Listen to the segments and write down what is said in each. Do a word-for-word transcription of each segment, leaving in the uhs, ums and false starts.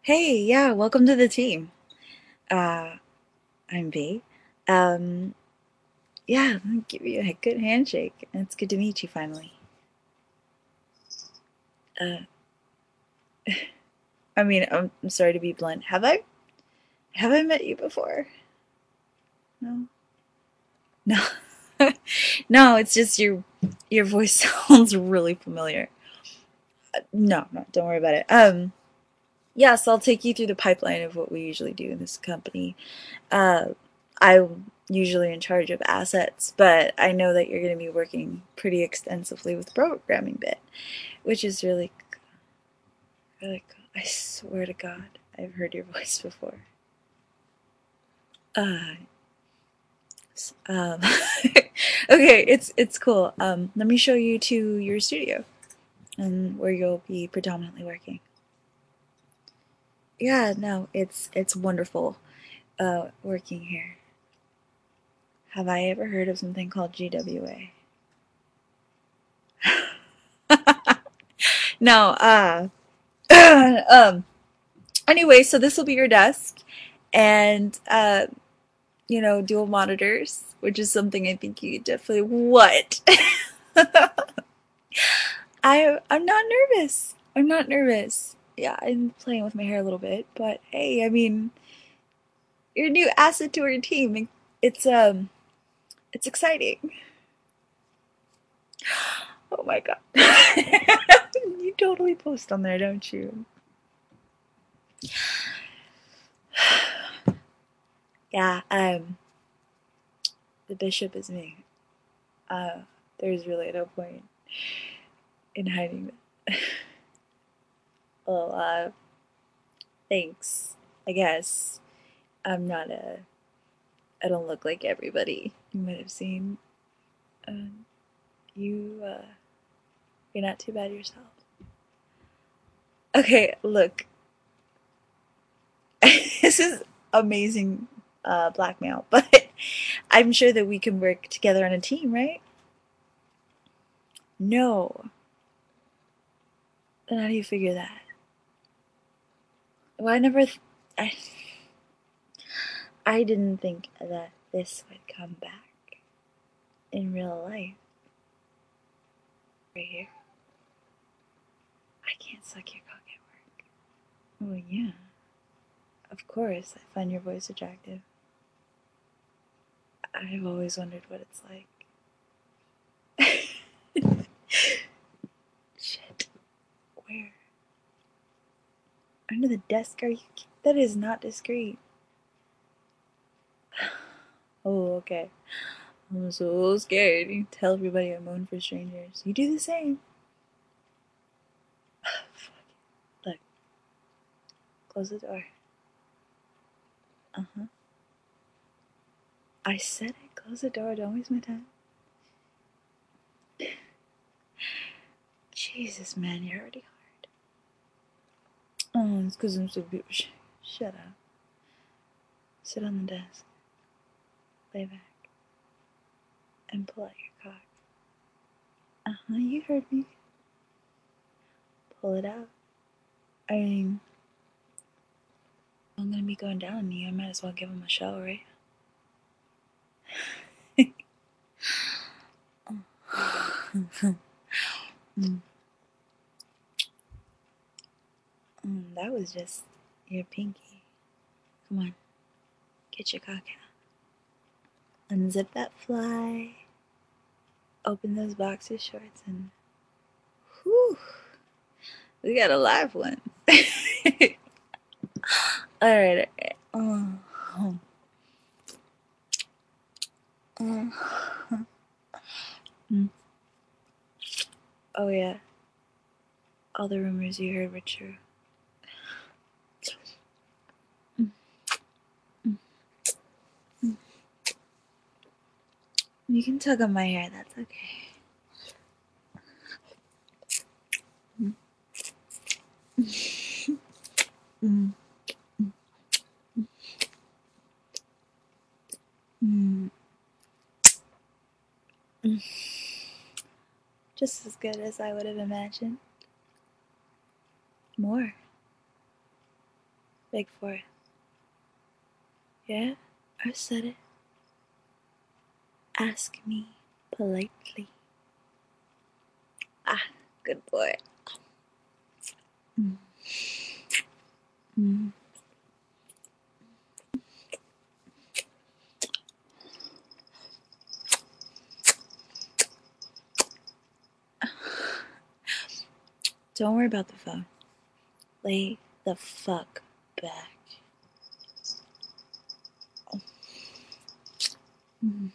Hey, yeah, welcome to the team. Uh, I'm V. Um, yeah, I'll give you a good handshake. It's good to meet you finally. Uh, I mean, I'm, I'm sorry to be blunt. Have I have I met you before? No, no, no. It's just your your voice sounds really familiar. Uh, no, no, don't worry about it. Um, yes, I'll take you through the pipeline of what we usually do in this company. Uh, I'm usually in charge of assets, but I know that you're going to be working pretty extensively with the programming bit, which is really, really cool. I swear to God, I've heard your voice before. Uh, um, okay, it's it's cool. Um, let me show you to your studio and where you'll be predominantly working. Yeah, no, it's it's wonderful uh, working here. Have I ever heard of something called G W A? No, uh, um, anyway, so this will be your desk, and uh, you know, dual monitors, which is something I think you definitely what. I I'm not nervous. I'm not nervous. Yeah, I'm playing with my hair a little bit, but hey, I mean, you're a new asset to our team. It's um, it's exciting. Oh my God, you totally post on there, don't you? Yeah. Um, the bishop is me. Uh, there's really no point in hiding that. Well, uh, thanks. I guess I'm not a. I don't look like everybody you might have seen. Um, you, uh, you're not too bad yourself. Okay, look. This is amazing uh, blackmail, but I'm sure that we can work together on a team, right? No. Then how do you figure that? Well, I never. Th- I. I didn't think that this would come back in real life. Right here. I can't suck your cock at work. Oh, yeah. Of course, I find your voice attractive. I've always wondered what it's like. Shit. Where? Under the desk? Are you? That is not discreet. Oh, okay. I'm so scared. You tell everybody I moan for strangers. You do the same. Look, close the door. Uh huh. I said it. Close the door. Don't waste my time. Jesus, man, you're already hard. Oh, it's because I'm so beautiful. Sh- Shut up. Sit on the desk. Lay back. And pull out your cock. Uh huh. You heard me. Pull it out. I mean, I'm gonna be going down on you. I might as well give him a show, right? Mm, mm, that was just your pinky. Come on, get your cock out. Unzip that fly. Open those boxer shorts and whew, we got a live one. All right. Uh, uh, mm. Oh yeah, all the rumors you heard were true. Mm, mm, mm. You can tug on my hair. That's okay. Mm, mm, mm, mm. Just as good as I would have imagined. More. Beg for it. Yeah, I said it. Ask me politely. Ah, good boy. Mm. Mm. Don't worry about the phone. Lay the fuck back. Mm.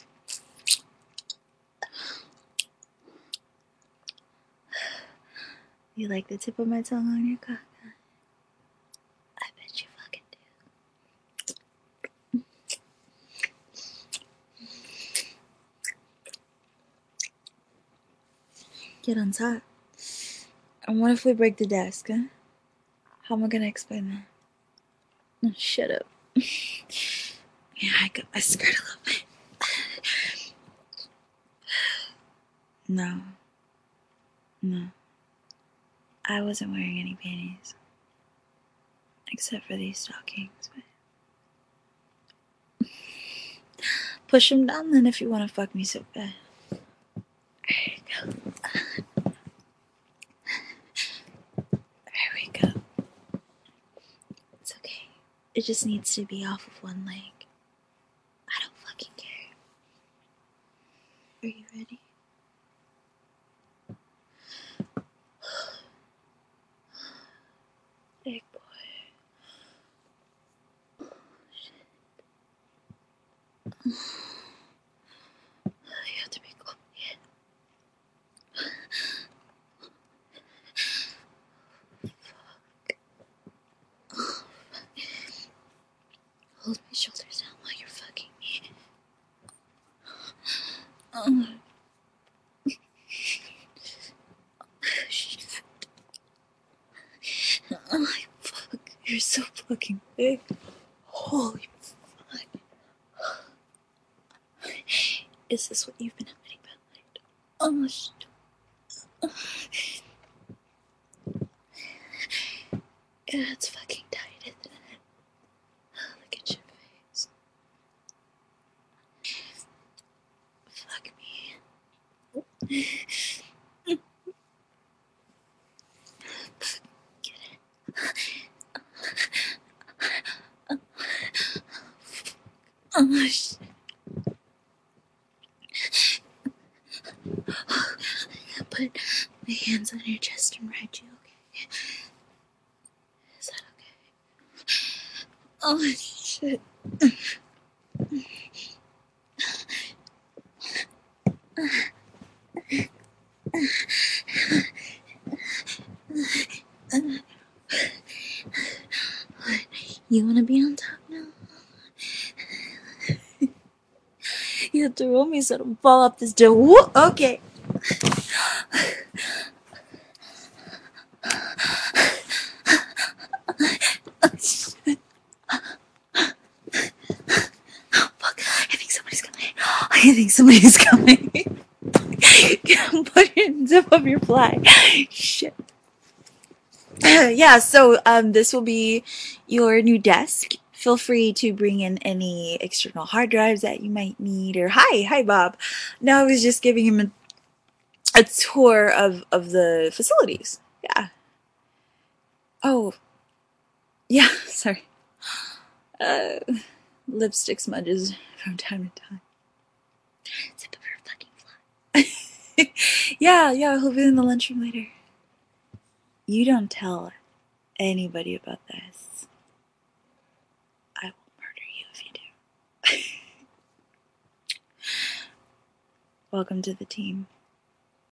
You like the tip of my tongue on your cock? I bet you fucking do. Get on top. And what if we break the desk, huh? How am I gonna explain that? Oh, shut up. Yeah, I got my skirt a little bit. No. No. I wasn't wearing any panties. Except for these stockings. But push them down then if you want to fuck me so bad. There you go. There we go. It's okay. It just needs to be off of one leg. I don't fucking care. Are you ready? Big boy. Oh, shit. You have to be quiet. Fuck. Hold my shoulders down while you're fucking me. Oh. Shit. Oh, fuck. You're so fucking big. Holy fuck. Is this what you've been hiding behind? Oh, shit. Yeah, it's fucking tight, isn't it? Look at your face. Fuck me. Get it. Oh, shit. Put my hands on your chest and ride you, okay? Is that okay? Oh, shit. You wanna be on top now? You have to roll me so I don't fall off this door. Woo! Okay. Oh, shit. Oh, fuck. I think somebody's coming. I think somebody's coming. Put your zip up your fly. Shit. Yeah, so um, this will be your new desk. Feel free to bring in any external hard drives that you might need. Or hi, hi, Bob. No, I was just giving him a, a tour of of the facilities. Yeah. Oh, yeah. Sorry. Uh, lipstick smudges from time to time. Zip up your fucking fly. Yeah, yeah. He'll be in the lunchroom later. You don't tell anybody about this. I will murder you if you do. Welcome to the team.